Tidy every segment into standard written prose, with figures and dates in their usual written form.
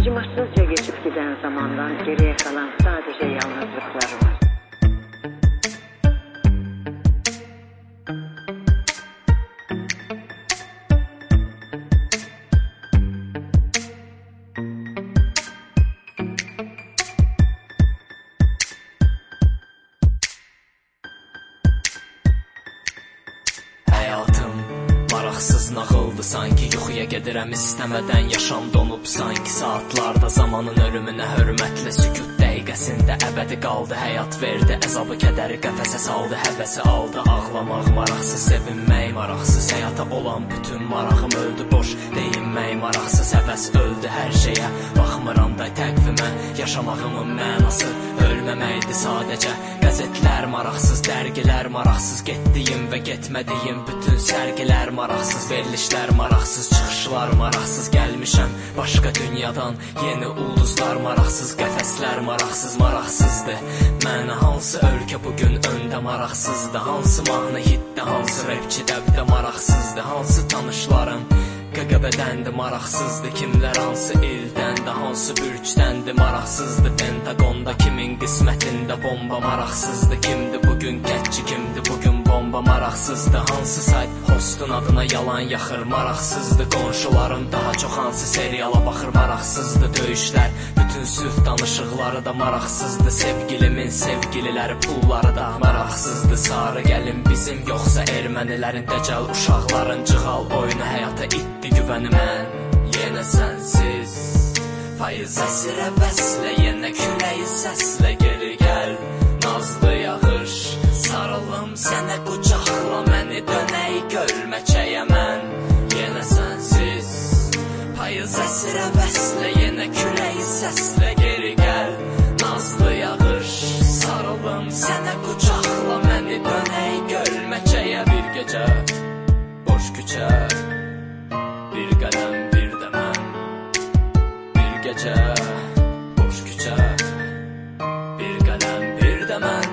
Acımasızca geçip giden zamandan geriye kalan sadece yalnızlıklar var. Həyatım maraqsız nağıldı, sanki yuxuya gedirəm istəmədən. Yaşam donub sanki saatlarda, zamanın ölümünə hörmətlə sükut dəqiqəsində əbədi qaldı. Həyat verdi əzabı, kədəri qəfəsə saldı, həvəsi aldı. Ağlamaq maraqsız, sevinmək maraqsız, həyata olan bütün marağım öldü. Boş deyinmək maraqsız, həvəs öldü hər şeyə. Baxmıram da təqvimə, yaşamağımın mənası ölməməkdir sadəcə. Qəzetlər maraqsız, dərgilər maraqsız, getdiyim və getmədiyim bütün sərgilər maraqsız, verilişlər maraqsız, çıxışlar maraqsız. Gəlmişəm başqa dünyadan, yeni ulduzlar maraqsız, qəfəslər maraqsız, maraqsızdır. Mənə hansı ölkə bugün öndə maraqsızdır, hansı mahnı hitdə, hansı rapçi dəbdə maraqsızdır, hansı tanışlarım QQB-dəndir maraqsızdır, kimlər hansı ildəndir, hansı bürcdəndir maraqsızdır. Pentagonda kimin qismətində bomba maraqsızdır, kimdir bugün kətçi, kimdir bugün bomba maraqsızdır. Hansı sayt hostun adına yalan yaxır maraqsızdır, qonşularım daha çox hansı seriala baxır maraqsızdır. Döyüşlər, bütün sülh danışıqları da maraqsızdır, sevgilimin sevgililəri pulları da maraqsızdır. Sarı gəlin bizim yoxsa ermənilərin dəcəl uşaqların cığal oyunu həyata itdi güvəni mən. Yenə sənsiz faiz əsir əvəslə, yenə küləyi səslə geri gəl. Nazlı yağış sarılım sənə, qucaqla məni, dönək gölməçəyə mən. Yenə sənsiz payız əsir əvəslə, yenə küləyi səslə geri gəl. Nazlı yağış sarılım sənə, qucaqla məni, dönək gölməçəyə. Bir gecə boş küçə, bir qələm bir də mən. Bir gecə boş küçə, bir qələm bir də mən.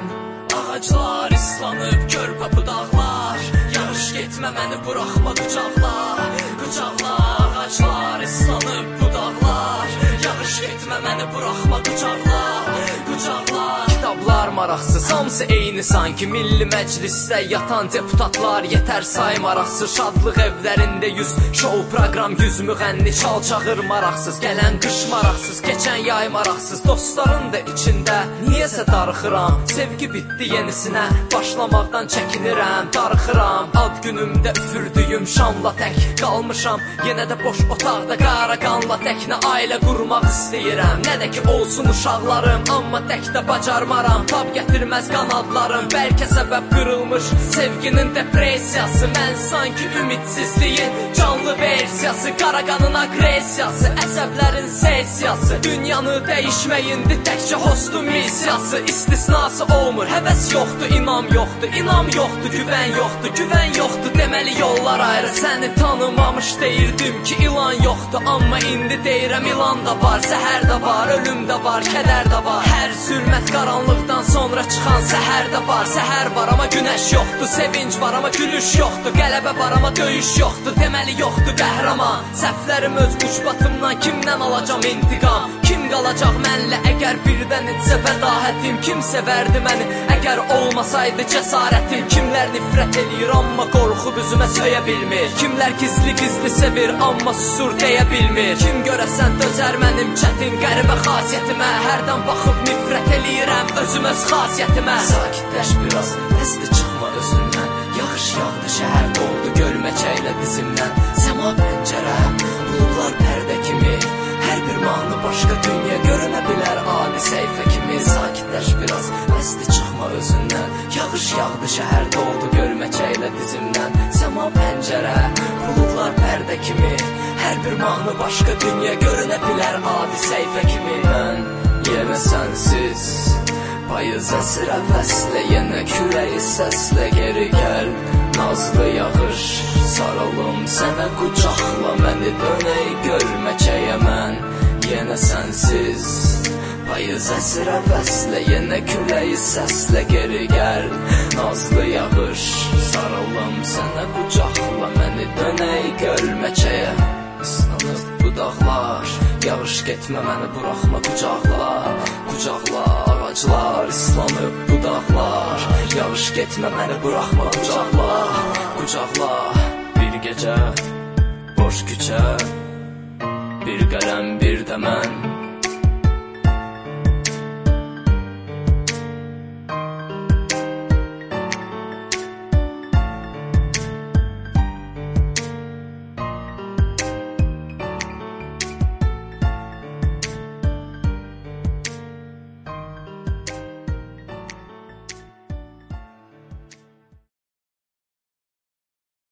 Ağaclar islanıb körpə budaqlar, yağış getmə məni buraxma qucaqla. Qucaqla ağaclar islanıb budaqlar, yağış getmə məni buraxma qucaqla. Qucaqla kitablar maraqsız, hamısı eyni sanki Milli Məclisdə yatan deputatlar. Yetər say maraqsız, şadlıq evlərində 100 şou proqram, 100 müğənni çal çağır maraqsız. Gələn qış maraqsız, keçən yay maraqsız, dostların da içində niyəsə darıxıram. Sevgi bitdi yenisinə, başlamaqdan çəkinirəm, darıxıram. Ad günümdə üfürdüyüm şamla tək qalmışam, yenə də boş otaqda qara qanla tək. Nə ailə qurmaq istəyirəm, nə də ki olsun uşaqlarım, amma tək də bacarmaram. Tab gətirməz qanadlarım, bəlkə səbəb qırılmış sevginin depressiyası. Mən sanki ümidsizliyin canlı versiyası, qara qanın aqressiyası, əsəblərin sesiyası. Dünyanı dəyişməyindi təkcə hostun missiyası. İstisnası olmur, həvəs yoxdur, inam yoxdur, inam yoxdur, güvən yoxdur, güvən yoxdur. Deməli yollar ayrı, səni tanımamış deyirdim ki ilan yoxdur. Amma indi deyirəm ilan da var, zəhər də var, ölüm də var, kədər də var. Hər zülmət qaranlıqdan sonra çıxan səhər də var. Səhər var amma günəş yoxdur, sevinç var amma gülüş yoxdur, qələbə var amma döyüş yoxdur. Deməli yoxdur qəhrəman, səhvlərim öz ucbatımdan kimdən alacam intiqam? Kim qalacaq mənlə əgər birdən etsə vədahətim? Kim sevərdi məni əgər olmasaydı cəsarətim? Kimlər nifrət eləyir amma qorxub üzümə söyə bilmir? Kimlər gizli-gizli sevir amma susur deyə bilmir? Kim görəsən dözər mənim çətin qəribə xasiyyətimə? Hərdən baxıb nifrət eləyirəm özüm öz xasiyyətimə. Sakitləş biraz, nəsli çıxma özündən, yağış yağdı, şəhər doldu gölməçəklə dizimdən. Səma pəncərə, buludlar pərdə kimi, hər bir mahnı başqa dünya görünə bilər adi səhifə kimi. Sakitləş biraz, nəsli çıxma özündən, yağış yağdı, şəhər doldu gölməçəklə dizimdən. Səma pəncərə, buludlar pərdə kimi, hər bir mahnı başqa dünya görünə bilər adi səhifə kimi. Mən yenə sənsiz payız əsir əvəslə, yenə küləyi səslə geri gəl. Nazlı yağış sarılım sənə, qucaqla məni, dönək gölməçəyə mən. Yenə sənsiz payız əsir əvəslə, yenə küləyi səslə geri gəl. Nazlı yağış sarılım sənə, qucaqla məni, dönək gölməçəyə. Islanıb budaqlar, Yağış getmə məni buraxma, qucaqla, qucaqla. Ağaclar islanıb budaqlar, yağış getmə məni buraxma, qucaqla, qucaqla. Bir gecə boş küçə, bir qələm bir də mən.